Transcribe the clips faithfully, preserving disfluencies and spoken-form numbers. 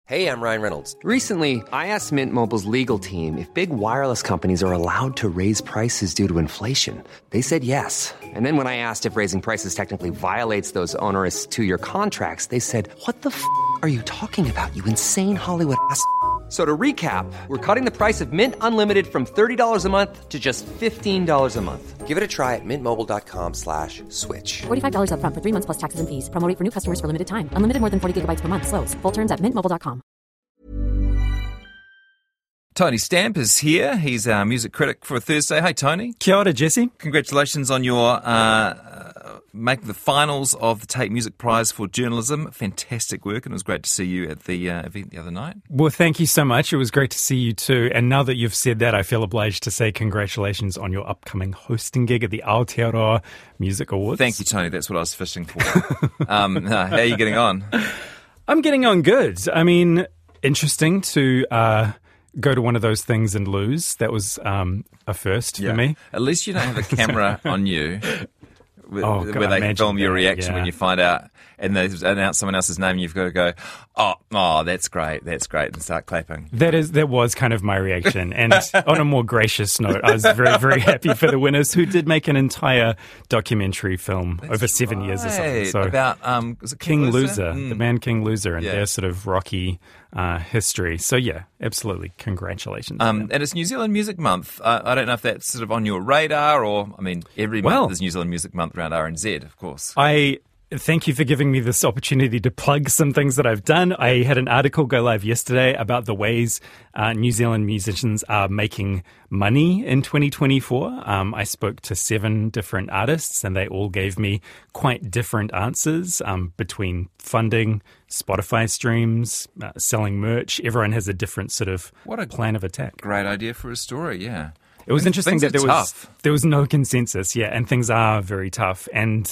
Hey, I'm Ryan Reynolds. Recently, I asked Mint Mobile's legal team if big wireless companies are allowed to raise prices due to inflation. They said yes. And then when I asked if raising prices technically violates those onerous two-year contracts, they said, what the f*** are you talking about, you insane Hollywood ass f- So to recap, we're cutting the price of Mint Unlimited from thirty dollars a month to just fifteen dollars a month. Give it a try at mintmobile.com slash switch. forty-five dollars up front for three months plus taxes and fees. Promo rate for new customers for limited time. Unlimited more than forty gigabytes per month. Slows full terms at mint mobile dot com. Tony Stamp is here. He's our music critic for Thursday. Hey, Tony. Kia ora, Jesse. Congratulations on your uh, making the finals of the Tate Music Prize for Journalism. Fantastic work, and it was great to see you at the uh, event the other night. Well, thank you so much. It was great to see you too. And now that you've said that, I feel obliged to say congratulations on your upcoming hosting gig at the Aotearoa Music Awards. Thank you, Tony. That's what I was fishing for. um, uh, how are you getting on? I'm getting on good. I mean, interesting to uh, go to one of those things and lose. That was um, a first Yeah. for me. At least you don't have a camera on you. Where, Oh, God, where they imagine film your that, reaction yeah. when you find out and they announce someone else's name and you've got to go, oh, oh, that's great, that's great, and start clapping. That is that was kind of my reaction. And on a more gracious note, I was very, very happy for the winners who did make an entire documentary film over seven years or something. Right. So About um, was it King, King Loser? Loser, Mm. the band King Loser, and Yeah. their sort of rocky uh, history. So yeah, absolutely, congratulations. Um, and it's New Zealand Music Month. Uh, I don't know if that's sort of on your radar or, I mean, every Well- month is New Zealand Music Month around R N Z, of course. I thank you for giving me this opportunity to plug some things that I've done. I had an article go live yesterday about the ways uh, New Zealand musicians are making money in twenty twenty-four. Um, I spoke to seven different artists and they all gave me quite different answers um, between funding, Spotify streams, uh, selling merch. Everyone has a different sort of What a plan of attack. Great idea for a story, yeah. It was Things- interesting things that are there was tough. there was no consensus, yeah, and things are very tough. And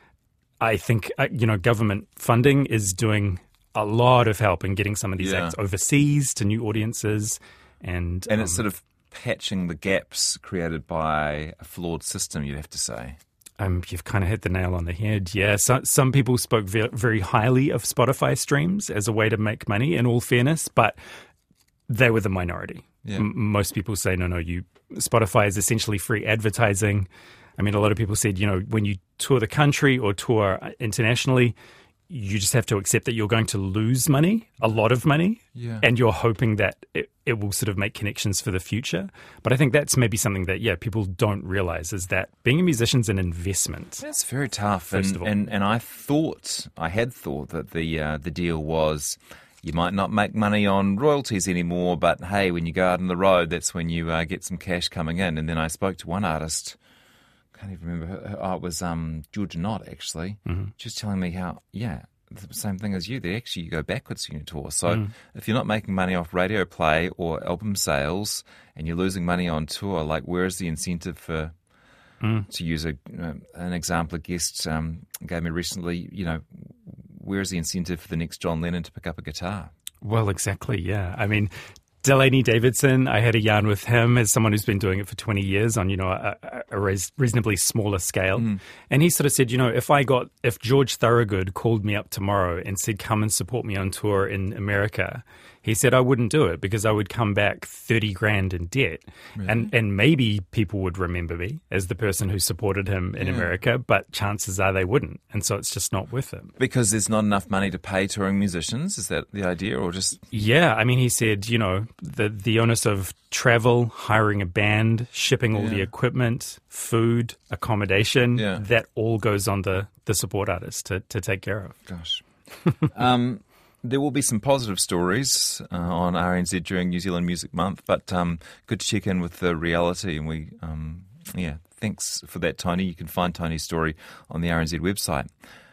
I think uh, you know government funding is doing a lot of help in getting some of these Yeah. acts overseas to new audiences, and And um, it's sort of patching the gaps created by a flawed system, you'd have to say. um, you've kind of hit the nail on the head. Yeah, so, some people spoke ve- very highly of Spotify streams as a way to make money. In all fairness, but they were the minority. Yeah. M- most people say no, no. You Spotify is essentially free advertising. I mean, a lot of people said, you know, when you tour the country or tour internationally, you just have to accept that you're going to lose money, a lot of money, Yeah. and you're hoping that it, it will sort of make connections for the future. But I think that's maybe something that, yeah, people don't realize is that being a musician's an investment. That's very tough. First and, of all. and and I thought, I had thought that the uh, the deal was you might not make money on royalties anymore, but hey, when you go out on the road, that's when you uh, get some cash coming in. And then I spoke to one artist, I can't even remember, her, her- oh, it was um, Georgia Knott, actually, Mm-hmm. just telling me how, yeah, the same thing as you. They actually, you go backwards in your tour. So Mm. if you're not making money off radio play or album sales and you're losing money on tour, like where is the incentive for... To use a, uh, an example, a guest um, gave me recently, you know, where's the incentive for the next John Lennon to pick up a guitar? Well, exactly, yeah. I mean, Delaney Davidson, I had a yarn with him as someone who's been doing it for twenty years on, you know, a, a res- reasonably smaller scale. And he sort of said, you know, if I got, if George Thorogood called me up tomorrow and said, come and support me on tour in America, he said I wouldn't do it because I would come back thirty grand in debt. And and maybe people would remember me as the person who supported him in Yeah. America, but chances are they wouldn't. And so it's just not worth it. Because there's not enough money to pay touring musicians? Is that the idea? Or just... Yeah, I mean, he said, you know, the the onus of travel, hiring a band, shipping all the Yeah. equipment, food, accommodation, Yeah. that all goes on the, the support artist to, to take care of. Gosh. um, there will be some positive stories uh, on R N Z during New Zealand Music Month, but um, good to check in with the reality. And we, um, yeah, thanks for that, Tony. You can find Tony's story on the R N Z website.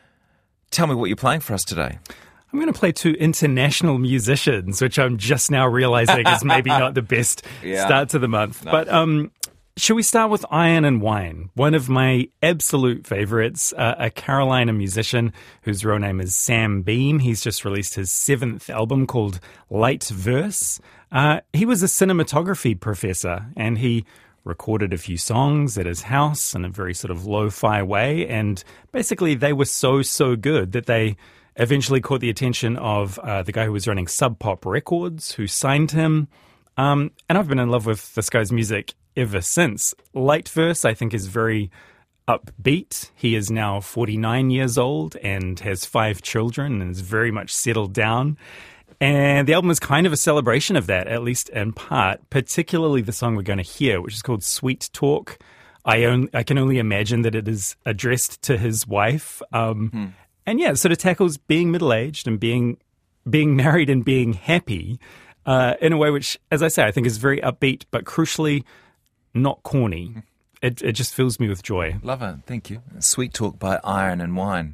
Tell me what you're playing for us today. I'm going to play two international musicians, which I'm just now realizing is maybe not the best Yeah. start to the month. But um, shall we start with Iron and Wine? One of my absolute favorites, uh, a Carolina musician whose real name is Sam Beam. He's just released his seventh album called Light Verse. Uh, he was a cinematography professor and he recorded a few songs at his house in a very sort of lo-fi way. And basically they were so, so good that they eventually caught the attention of uh, the guy who was running Sub Pop Records, who signed him. Um, and I've been in love with this guy's music ever since. Light Verse, I think, is very upbeat. He is now forty-nine years old and has five children and is very much settled down. And the album is kind of a celebration of that, at least in part, particularly the song we're going to hear, which is called Sweet Talk. I, only, I can only imagine that it is addressed to his wife. Um, hmm. And yeah, it sort of tackles being middle-aged and being being married and being happy uh, in a way which, as I say, I think is very upbeat, but crucially not corny. It, it just fills me with joy. Love it. Thank you. Sweet Talk by Iron and Wine.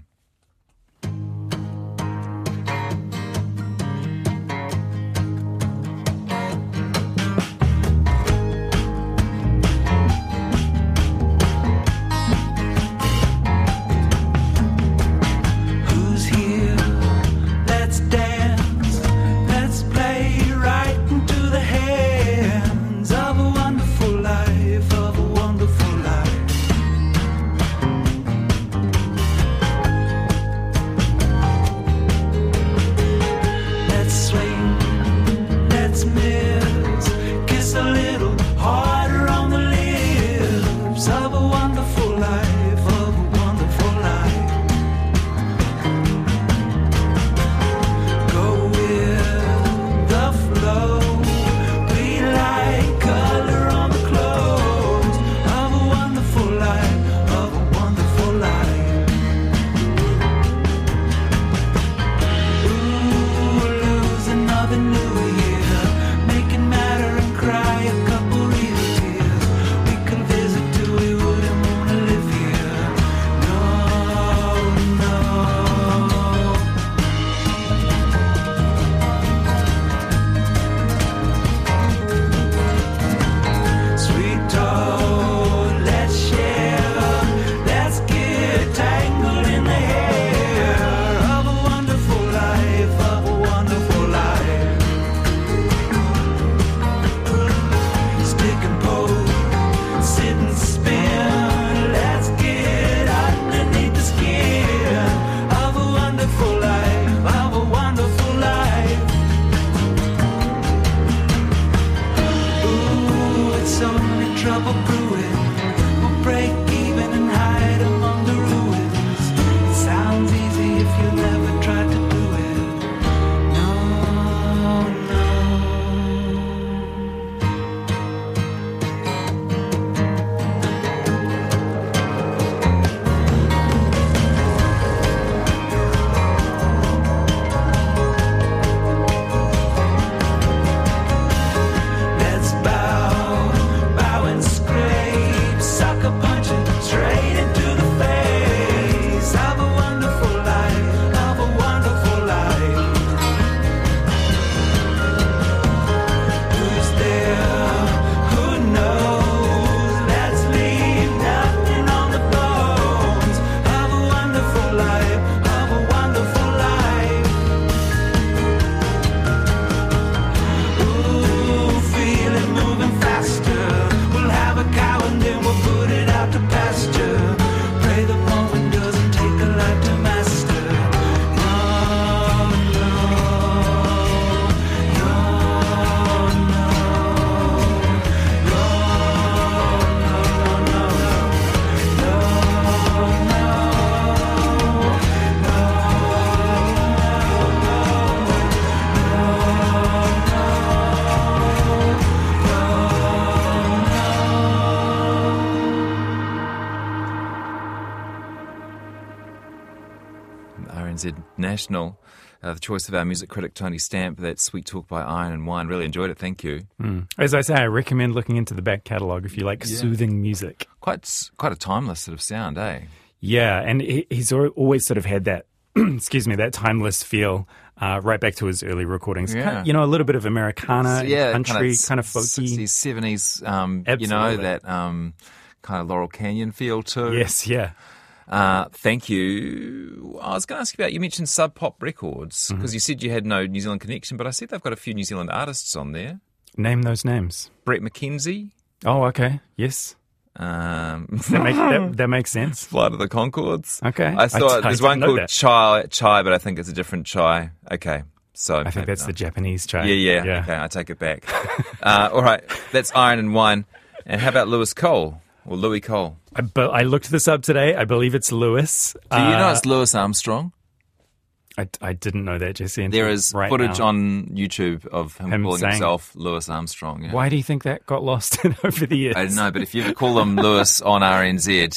R N Z National, uh, the choice of our music critic Tony Stamp. That Sweet Talk by Iron and Wine. Really enjoyed it. Thank you. Mm. As I say, I recommend looking into the back catalogue if you like yeah. soothing music. Quite quite a timeless sort of sound, eh? Yeah, and he, he's always sort of had that, excuse me, that timeless feel uh, right back to his early recordings. Yeah. Kind of, you know, a little bit of Americana, yeah, country, kind of, kind of folky. sixties, seventies, um, Absolutely. you know, that um, kind of Laurel Canyon feel too. Yes, yeah. Uh, thank you. I was going to ask you about, you mentioned Sub Pop Records, because mm-hmm. you said you had no New Zealand connection, but I see they've got a few New Zealand artists on there. Name those names. Brett McKenzie. Oh, okay. Yes. Um, That, make, that, that makes sense. Flight of the Conchords. Okay. I saw I- there's I one didn't know called that. Chai, Chai, but I think it's a different Chai. Okay. So I think that's the Japanese chai. Yeah, yeah. Okay, I take it back. uh, all right. That's Iron and Wine. And how about Lewis Cole or Louis Cole? I, but I looked this up today. I believe it's Lewis. Do you Uh, know it's Louis Armstrong? I, I didn't know that, Jesse. There is right footage now. on YouTube of him, Him calling saying- himself Louis Armstrong. Yeah. Why do you think that got lost over the years? I don't know, but if you ever call him Lewis on R N Z,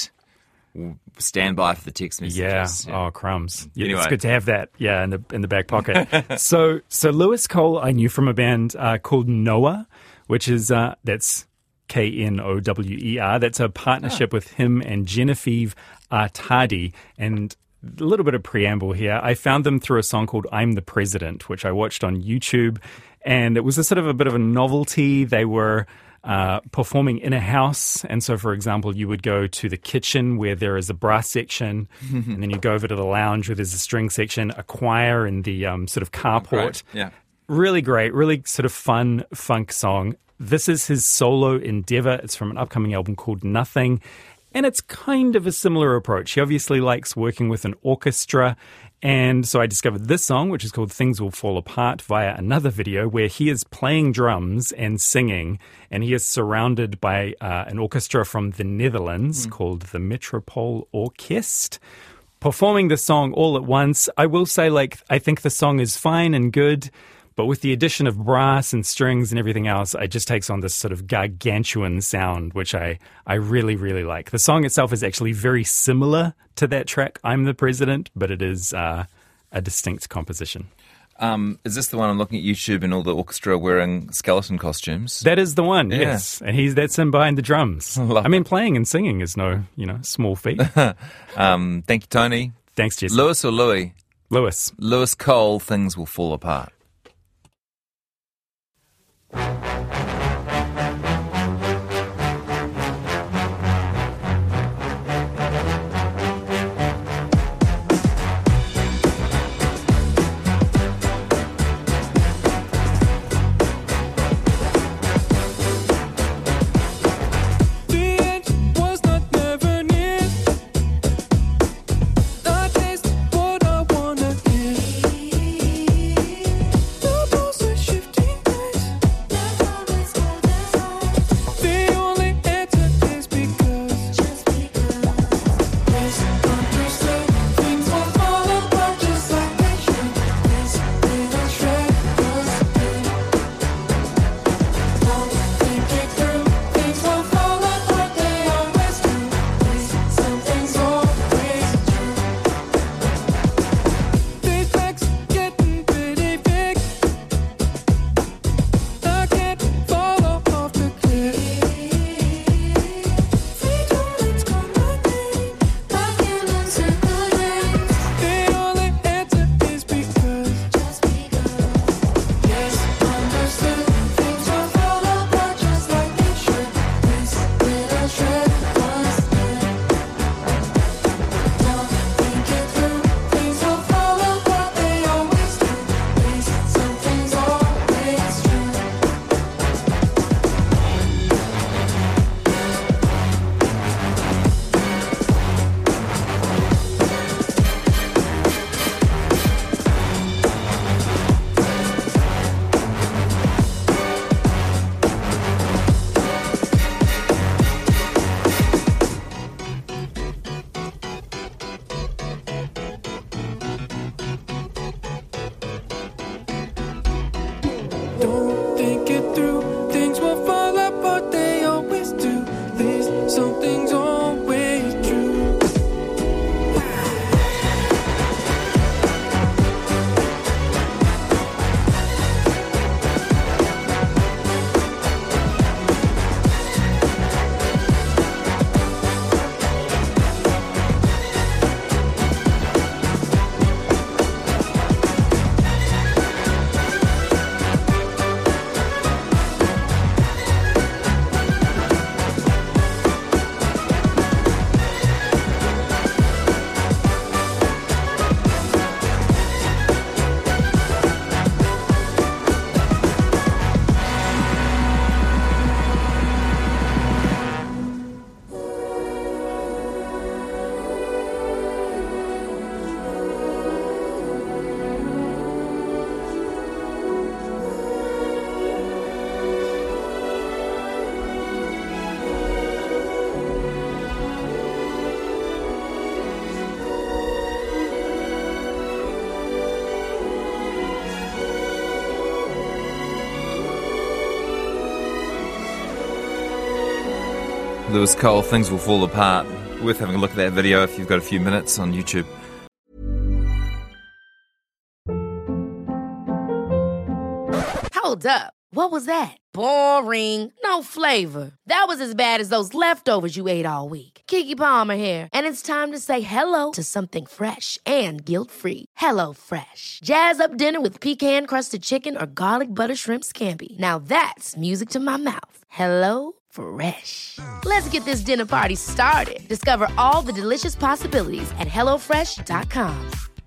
stand by for the text Yeah. messages. Oh, crumbs. Yeah, Anyway. It's good to have that. Yeah, in the in the back pocket. so so Lewis Cole, I knew from a band uh, called Noah, which is uh, that's K N O W E R. That's a partnership with him and Genevieve Artadi. And a little bit of preamble here. I found them through a song called "I'm the President," which I watched on YouTube, and it was a sort of a bit of a novelty. They were Uh, performing in a house. And so, for example, you would go to the kitchen where there is a brass section, and then you go over to the lounge where there's a string section, a choir in the um, sort of carport. Great. Yeah. Really great, really sort of fun funk song. This is his solo endeavor. It's from an upcoming album called Nothing. And it's kind of a similar approach. He obviously likes working with an orchestra. And so I discovered this song, which is called Things Will Fall Apart, via another video where he is playing drums and singing. And he is surrounded by uh, an orchestra from the Netherlands mm. called the Metropole Orkest, performing the song all at once. I will say, like, I think the song is fine and good, but with the addition of brass and strings and everything else, it just takes on this sort of gargantuan sound, which I, I really, really like. The song itself is actually very similar to that track, I'm the President, but it is uh, a distinct composition. Um, is this the one I'm looking at YouTube and all the orchestra wearing skeleton costumes? That is the one, Yeah. yes. And he's that's him behind the drums. Love I mean, playing and singing is no, you know, small feat. um, thank you, Tony. Thanks, Jesse. Lewis or Louis? Lewis. Lewis Cole, Things Will Fall Apart. Don't think it through, things will fall apart, they always do. At least something's always true. Lewis Cole, Things Will Fall Apart. Worth having a look at that video if you've got a few minutes on YouTube. Hold up. What was that? Boring. No flavor. That was as bad as those leftovers you ate all week. Keke Palmer here, and it's time to say hello to something fresh and guilt-free. Hello Fresh. Jazz up dinner with pecan-crusted chicken or garlic butter shrimp scampi. Now that's music to my mouth. Hello Fresh. Let's get this dinner party started. Discover all the delicious possibilities at hello fresh dot com.